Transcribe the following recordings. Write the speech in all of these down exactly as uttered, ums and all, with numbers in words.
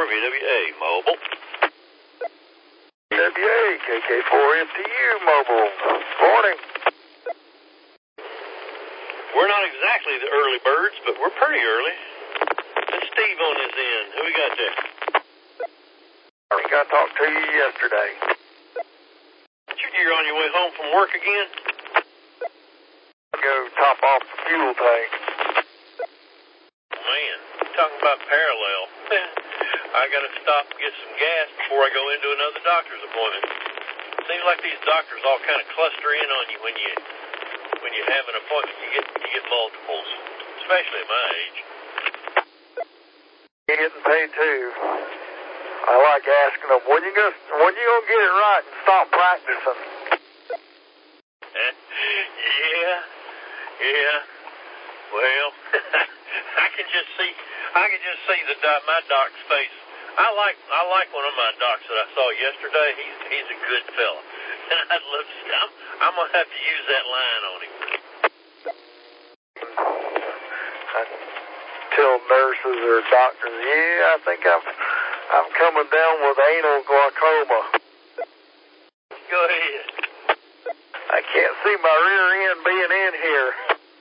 four V W A mobile. V W A, K K four F T U mobile. Morning. We're not exactly the early birds, but we're pretty early. It's Steve on his end. Who we got there? I think I talked to you yesterday. You're on your way home from work again? Go top off the fuel tank. Man, talking about parallel. I gotta stop and get some gas before I go into another doctor's appointment. Seems like these doctors all kind of cluster in on you when you when you have an appointment. You get you get multiples, especially at my age. You're getting paid too. I like asking them, when you gonna when you gonna get it right and stop practicing? yeah, yeah. Well, I can just see, I can just see the doc, my doc's face. I like, I like one of my docs that I saw yesterday. He's, he's a good fella, and I'd love to. I'm, I'm gonna have to use that line on him. I tell nurses or doctors, yeah, I think I'm, I'm coming down with anal glaucoma. Go ahead. I can't see my rear end being in here.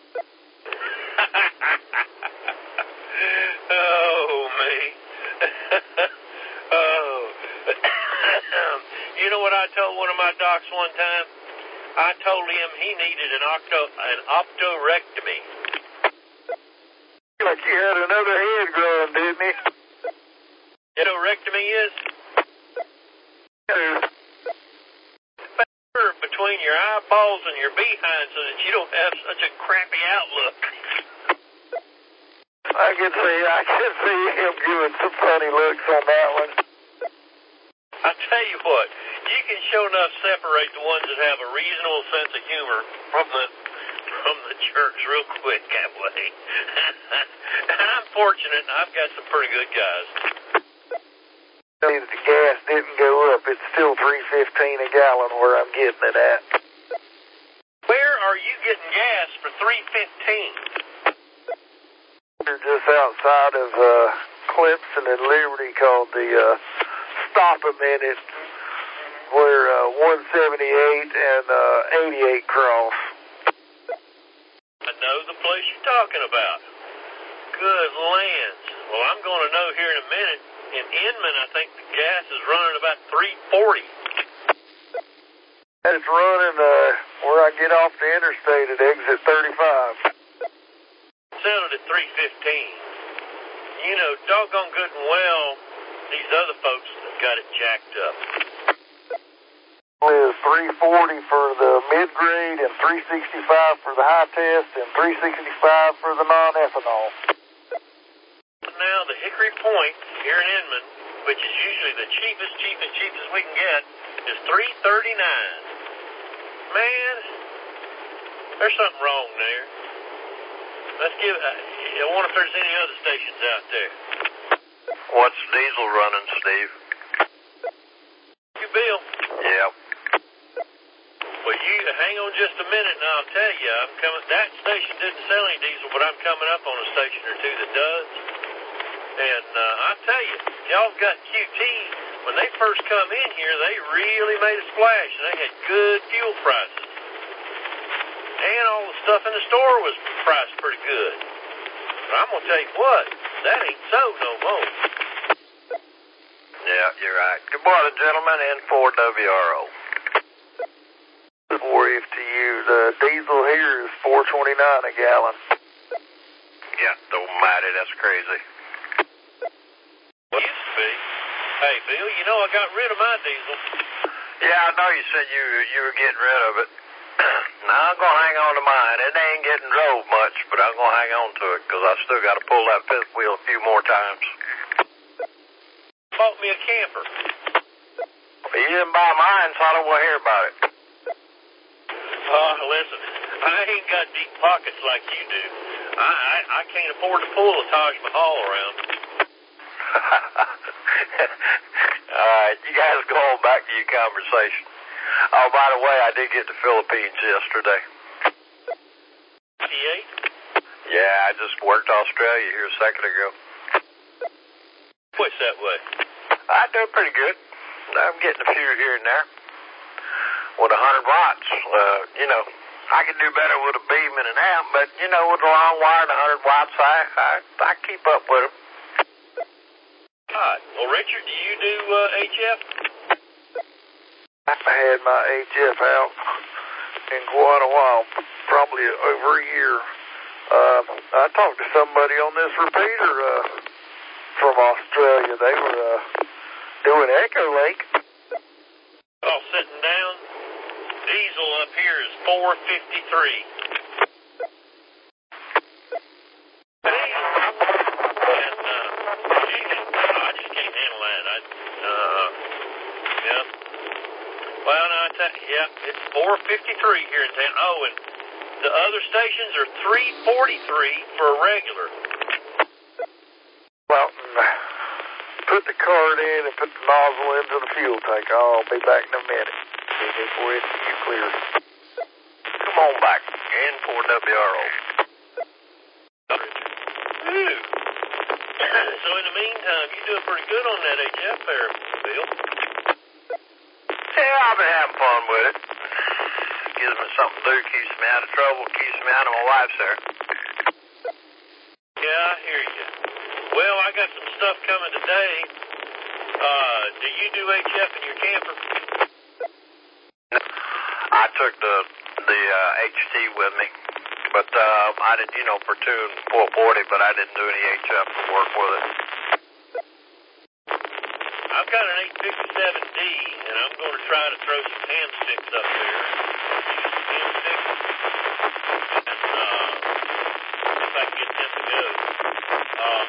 Oh, me. Oh. You know what I told one of my docs one time? I told him he needed an octo an optorectomy. Like he had another head growing, didn't he? Optorectomy is? Yeah. Between your eyeballs and your behind so that you don't have such a crappy outlook. I can see, I can see him giving some funny looks on that one. I tell you what, you can sure enough separate the ones that have a reasonable sense of humor from the from the jerks real quick that way. And I'm fortunate, I've got some pretty good guys. The gas didn't go up. It's still three fifteen a gallon where I'm getting it at. Where are you getting gas for three fifteen? They're just outside of uh, Clemson and Liberty called the uh, Stop a Minute, where uh, one seventy-eight and uh, eighty-eight cross. I know the place you're talking about. Good lands. Well, I'm going to know here in a minute. In Inman, I think the gas is running about three forty. And it's running uh, where I get off the interstate at exit thirty-five. Sounded at three fifteen. You know, doggone good and well, these other folks have got it jacked up. It is three forty for the mid-grade and three sixty-five for the high test and three sixty-five for the non-ethanol. Now, the Hickory Point here in Inman, which is usually the cheapest, cheapest, cheapest we can get, is three thirty-nine. Man, there's something wrong there. Let's give. Uh, I wonder if there's any other stations out there. What's diesel running, Steve? You, Bill? Yep. Well, you hang on just a minute, and I'll tell you. I'm coming. That station didn't sell any diesel, but I'm coming up on a station or two that does. And uh, I tell you, y'all got Q T. When they first come in here, they really made a splash, and they had good fuel prices. And all the stuff in the store was priced pretty good. But I'm going to tell you what, that ain't so no more. Yeah, you're right. Good morning, gentlemen, N four W R O. four F T U. The diesel here is four twenty-nine a gallon. Yeah, almighty, that's crazy. What used to be? Hey, Bill, you know I got rid of my diesel. Yeah, I know you said you you were getting rid of it. Now I'm going to hang on to mine. It ain't getting drove much, but I'm going to hang on to it because I still got to pull that fifth wheel a few more times. Bought me a camper. You didn't buy mine, so I don't want to hear about it. Uh, listen, I ain't got deep pockets like you do. I, I, I can't afford to pull a Taj Mahal around. All right, you guys go on back to your conversation. Oh, by the way, I did get to Philippines yesterday. T eight? Yeah, I just worked Australia here a second ago. What's that way? I do pretty good. I'm getting a few here and there with one hundred watts. Uh, you know, I can do better with a beam and an amp, but, you know, with a long wire and one hundred watts, I, I, I keep up with them. God. Well, Richard, do you do uh, H F? I had my H F out in quite a while, probably over a year. Uh, I talked to somebody on this repeater uh, from Australia. They were uh, doing Echo Link. Oh, sitting down. Diesel up here is four fifty-three. And, uh, I just can't handle that. I, uh, yeah. Well, no, I tell you, yeah, it's four fifty-three here in town. Oh, and the other stations are three forty-three for a regular. Well, put the card in and put the nozzle into the fuel tank. I'll be back in a minute before it's you clear. Come on back. N four W R O. Ooh. So in the meantime, you're doing pretty good on that H F there, Bill. Yeah, I've been having fun with it. Gives me something to do, keeps me out of trouble, keeps me out of my wife's hair. Yeah, I hear you. Well, I got some stuff coming today. Uh, do you do H F in your camper? I took the the uh, H T with me, but uh, I did, you know, for two and four forty, but I didn't do any H F to work with it. I've got an eight fifty-seven D, and I'm going to try to throw some ham sticks up there. Use some ham sticks, and uh, see if I can get them to go. Um,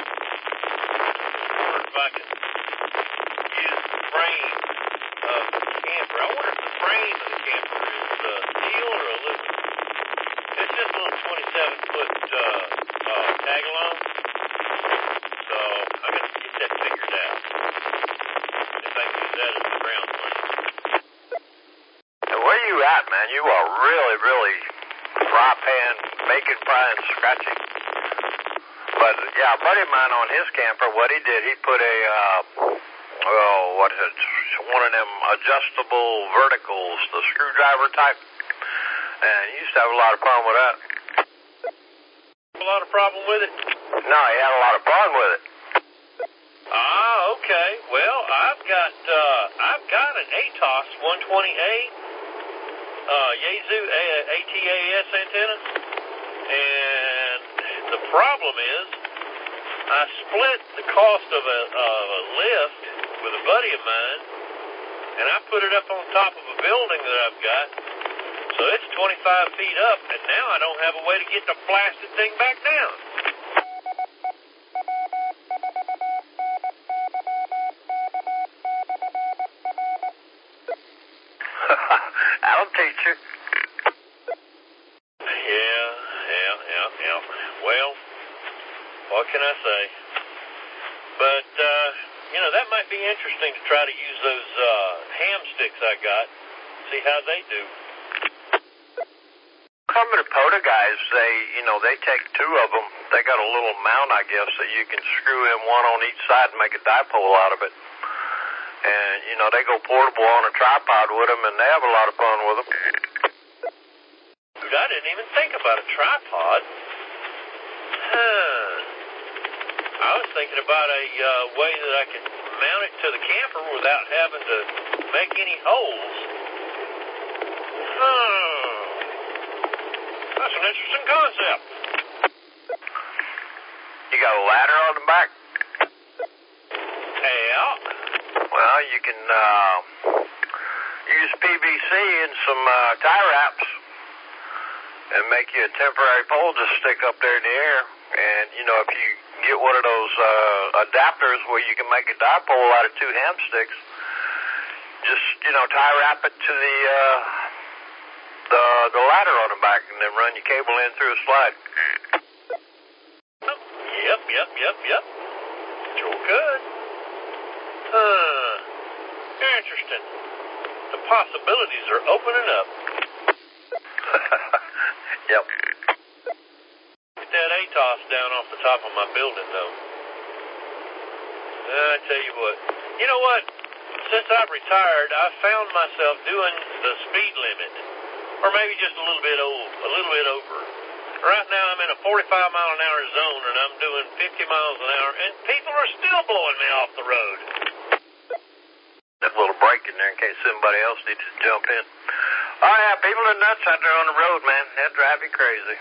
I wonder if I can use the frame of the camper. I wonder if the frame of the camper is uh, steel or aluminum. It's just a little twenty-seven foot uh, uh, tag-along, so I got to get that figured out. If I can use that as the ground plane. And where you at, man? You are really, really fry pan, bacon frying, scratching. But, yeah, a buddy of mine on his camper, what he did, he put a, uh, oh, what is it, one of them adjustable verticals, the screwdriver type. And he used to have a lot of fun with that. A lot of problem with it? No, he had a lot of fun with it. Ah, okay. Well, I've got uh, I've got an A T O S one twenty-eight uh, Yaesu A T A S antenna, and the problem is I split the cost of a, of a lift with a buddy of mine, and I put it up on top of a building that I've got, so it's twenty-five feet up, and now I don't have a way to get the blasted thing back down. That'll teach you. Yeah, yeah, yeah, yeah. Well, what can I say? But, uh, you know, that might be interesting to try to use those uh, ham sticks I got, see how they do. Some of the POTA guys, they, you know, they take two of them. They got a little mount, I guess, that you can screw in one on each side and make a dipole out of it. And, you know, they go portable on a tripod with them, and they have a lot of fun with them. Dude, I didn't even think about a tripod. Huh. I was thinking about a uh, way that I could mount it to the camper without having to make any holes. Huh. That's an interesting concept. You got a ladder on the back? Yeah. Well, you can uh, use P V C and some uh, tie wraps and make you a temporary pole to stick up there in the air. And, you know, if you get one of those uh, adapters where you can make a dipole out of two ham sticks, just, you know, tie wrap it to the, uh, the, the ladder on the back and then run your cable in through a slide. Yep, yep, yep, yep. Sure could. Huh. Interesting. The possibilities are opening up. Yep. Get that A T O S down off the top of my building, though. I tell you what. You know what? Since I've retired, I've found myself doing the speed limit, or maybe just a little bit old, a little bit over. Right now, I'm in a forty-five mile an hour zone, and I'm doing fifty miles an hour, and people are still blowing me off the road. That little break in there in case somebody else needs to jump in. Oh, yeah, people are nuts out there on the road, man. They'll drive you crazy.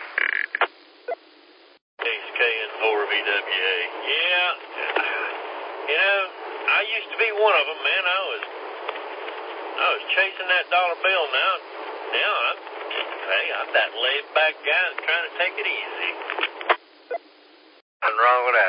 H K N four V W A. Yeah. You know, I used to be one of them, man. I was I was chasing that dollar bill. Now, now I'm, hey, I'm that laid-back guy that's trying to take it easy. Nothing wrong with that.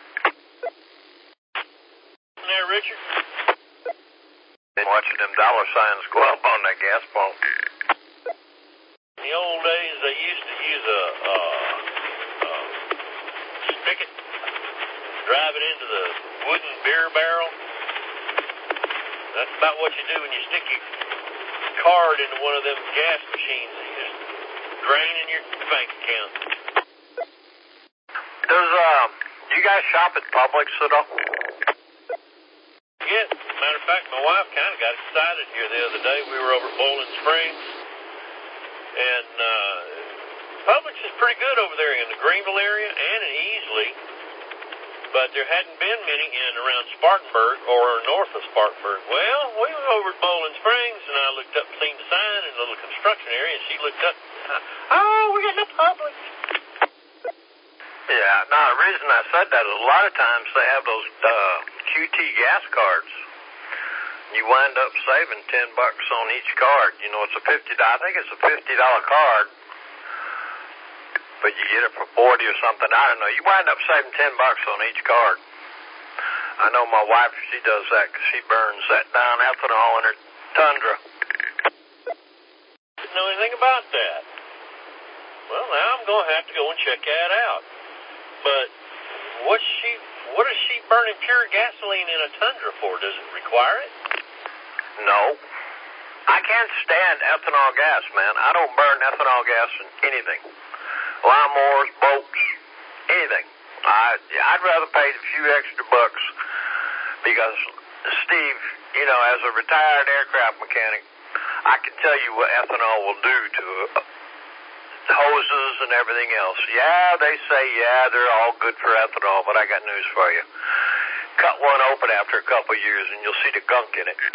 Isn't there, Richard? Been watching them dollar signs go up on that gas pump. In the old days, they used to use a, a, a spigot, drive it into the wooden beer barrel. That's about what you do when you stick your card into one of them gas machines. You just drain in your bank account. Does, um, you guys shop at Publix at all? Yeah, matter of fact, my wife kind of got excited here the other day. We were over at Bowling Springs, and uh, Publix is pretty good over there in the Greenville area and in Easley, but there hadn't been many in around Spartanburg or north of Spartanburg. Well, we were over at Bowling Springs, and I looked up, seen the sign in the little construction area, and she looked up, oh, we got no Publix. Yeah, now the reason I said that is a lot of times they have those uh, Q T gas cards. You wind up saving ten bucks on each card. You know, it's a fifty. I think it's a fifty dollar card, but you get it for forty or something. I don't know. You wind up saving ten bucks on each card. I know my wife, she does that because she burns that down ethanol in her Tundra. Didn't know anything about that. Well, now I'm going to have to go and check that out. But what's she, what is she burning pure gasoline in a Tundra for? Does it require it? No. I can't stand ethanol gas, man. I don't burn ethanol gas in anything. Lawnmowers, boats, anything. I, I'd rather pay a few extra bucks because, Steve, you know, as a retired aircraft mechanic, I can tell you what ethanol will do to uh, hoses and everything else. Yeah, they say, yeah, they're all good for ethanol, but I got news for you. Cut one open after a couple of years and you'll see the gunk in it.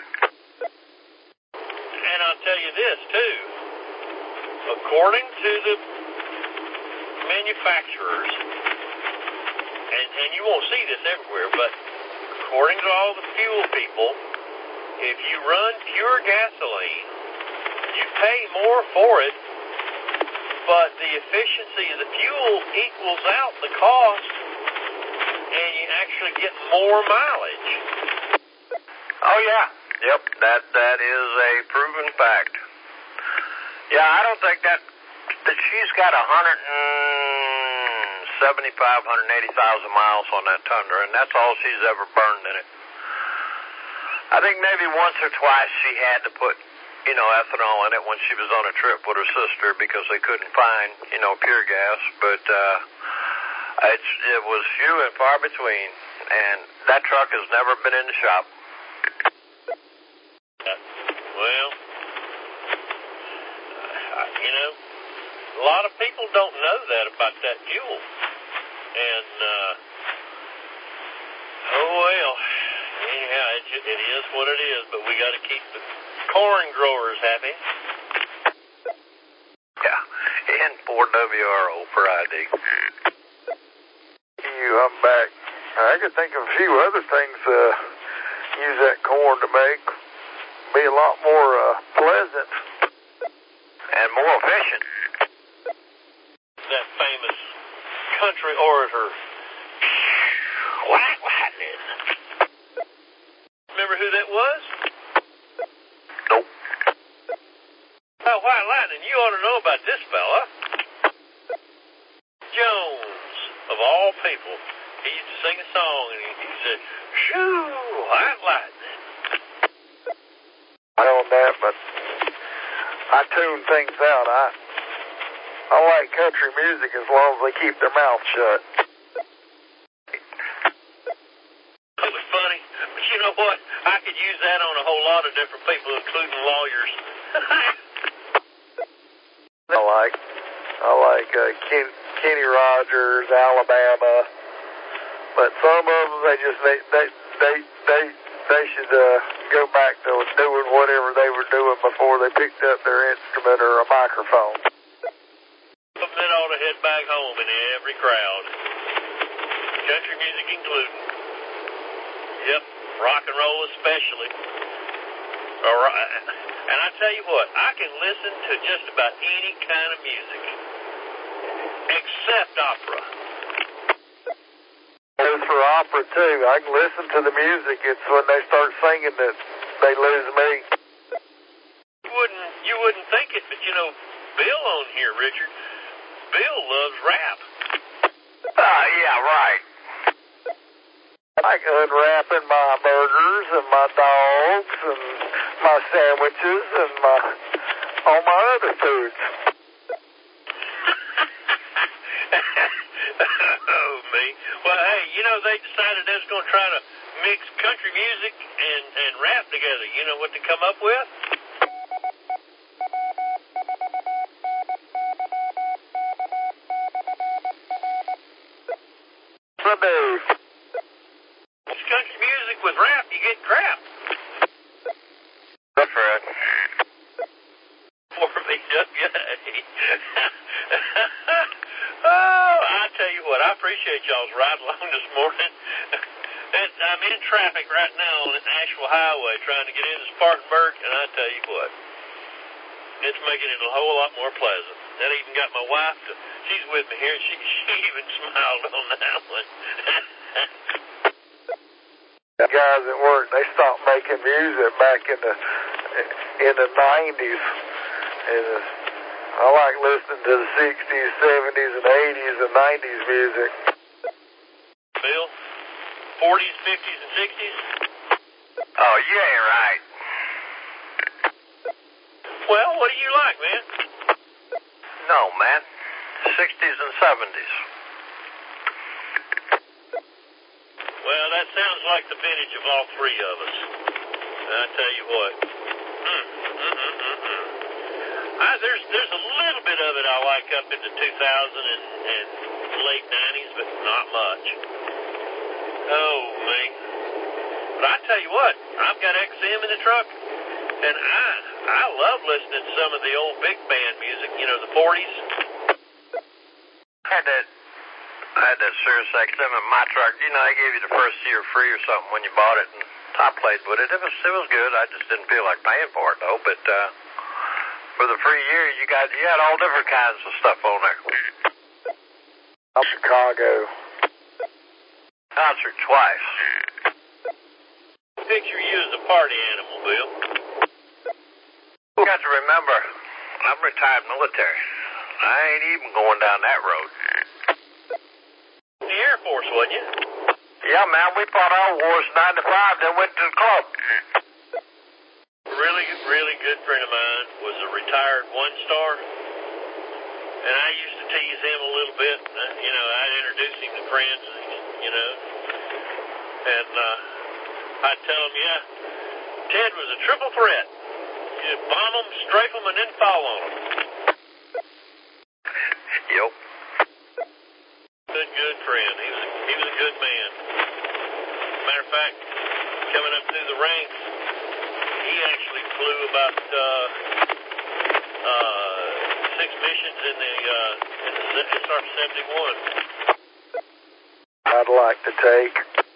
And I'll tell you this, too. According to the manufacturers, and, and you won't see this everywhere, but according to all the fuel people, if you run pure gasoline, you pay more for it, but the efficiency of the fuel equals out the cost, and you actually get more mileage. Oh, yeah. Yep, that that is a proven fact. Yeah, I don't think that, that she's got one hundred seventy-five, one hundred eighty thousand miles on that Tundra, and that's all she's ever burned in it. I think maybe once or twice she had to put, you know, ethanol in it when she was on a trip with her sister because they couldn't find, you know, pure gas, but uh, it's, it was few and far between, and that truck has never been in the shop. Well, you know, a lot of people don't know that about that fuel. And, uh, oh, well, anyhow, it, just, it is what it is, but we got to keep the corn growers happy. Yeah, and four W R O for I D. You, I'm back. I could think of a few other things uh, use that corn to make. Be a lot more uh, pleasant. And more efficient. That famous country orator, White Lightning. Remember who that was? Nope. Oh, White Lightning, you ought to know about this fella. Jones, of all people. He used to sing a song, and he, he said, shoo, White Lightning. I don't that, but I tune things out. I I like country music as long as they keep their mouth shut. It was fun. could use that on a whole lot of different people, including lawyers. I like, I like uh, Ken, Kenny Rogers, Alabama, but some of them they just they they they they, they should uh, go back to doing whatever they were doing before they picked up their instrument or a microphone. Something that ought to head back home in every crowd, country music included. Yep, rock and roll especially. All right. And I tell you what, I can listen to just about any kind of music, except opera. Goes for opera too. I can listen to the music. It's when they start singing that they lose me. You wouldn't, you wouldn't think it, but you know, Bill on here, Richard. Bill loves rap. Ah, uh, yeah, right. I like unwrapping my burgers and my dogs and my sandwiches and my all my other foods. Oh, me. Well, hey, you know, they decided they was going to try to mix country music and, and rap together. You know what they come up with? Sunday. It's country music with rap, you get crap. That's right. For me, W A. Oh, I tell you what, I appreciate y'all's ride along this morning. And I'm in traffic right now on the Nashville Highway trying to get into Spartanburg, and I tell you what, it's making it a whole lot more pleasant. That even got my wife to, she's with me here, and she, she even smiled on that one. The guys at work, they stopped making music back in the in the nineties. And uh, I like listening to the sixties, seventies, and eighties and nineties music. Bill, forties, fifties, and sixties? Oh, you ain't right. Well, what do you like, man? No, man. sixties and seventies. Well, that sounds like the vintage of all three of us. I tell you what. Mm, mm, mm, mm, mm. I, there's there's a little bit of it I like up into two thousand and, and late nineties, but not much. Oh, me. But I tell you what, I've got X M in the truck, and I I love listening to some of the old big band music, you know, the forties. I had that, I had that Sirius X M in my truck. You know, they gave you the first year free or something when you bought it, and I played with it. It was it was good. I just didn't feel like paying for it though. But uh, for the free year, you got you had all different kinds of stuff on there. Up Chicago. Concert twice. Picture you as a party animal, Bill. You got to remember, I'm retired military. I ain't even going down that road. The Air Force, wasn't you? Yeah, man, we fought our wars in ninety-five, then went to the club. A really, really good friend of mine was a retired one-star, and I used to tease him a little bit. You know, I'd introduce him to friends, you know, and uh, I'd tell him, yeah, Ted was a triple threat. You'd bomb them, strafe them, and then fall on them. Yep. Good, good friend. He was a, he was a good man. Matter of fact, coming up through the ranks, he actually flew about uh, uh, six missions in the uh, in the S R seventy-one. I'd like to take.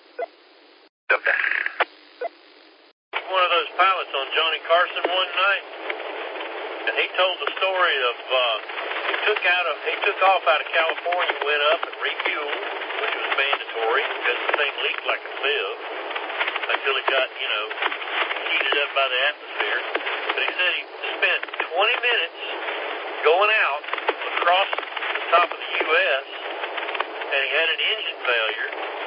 One of those pilots on Johnny Carson one night, and he told the story of uh, he took out of he took off out of California, went up and refueled, which was mandatory because the thing leaked like a sieve until it got, you know, heated up by the atmosphere. But he said he spent twenty minutes going out across the top of the U S and he had an engine failure.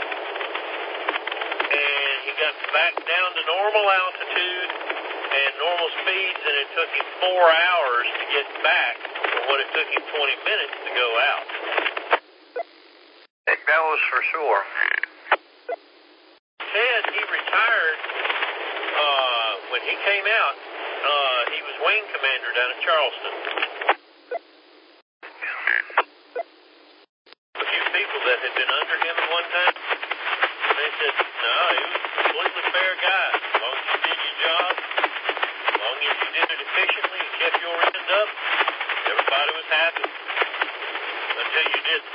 And he got back down to normal altitude and normal speeds, and it took him four hours to get back from what it took him twenty minutes to go out. That goes for sure. Ted, he retired came out, uh, he was wing commander down at Charleston. A few people that had been under him at one time, they said, no, he was a completely fair guy. As long as you did your job, as long as you did it efficiently and kept your end up, everybody was happy. Until you didn't.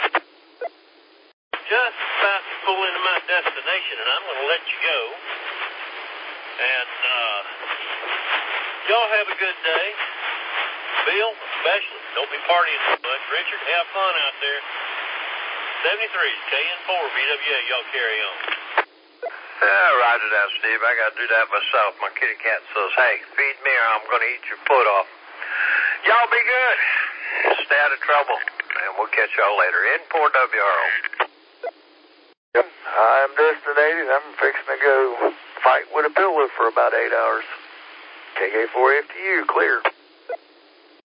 Just about to pull into my destination, and I'm going to let you go. And, uh, y'all have a good day. Bill, especially, don't be partying too much. Richard, have fun out there. seventy-three, K N four, B W A, y'all carry on. Yeah, roger that, Steve. I got to do that myself. My kitty cat says, hey, feed me or I'm going to eat your foot off. Y'all be good. Stay out of trouble, and we'll catch y'all later. In Port W R O. Yep, I'm destinated. I'm fixing to go fight with a pillow for about eight hours. K K four F T U, clear.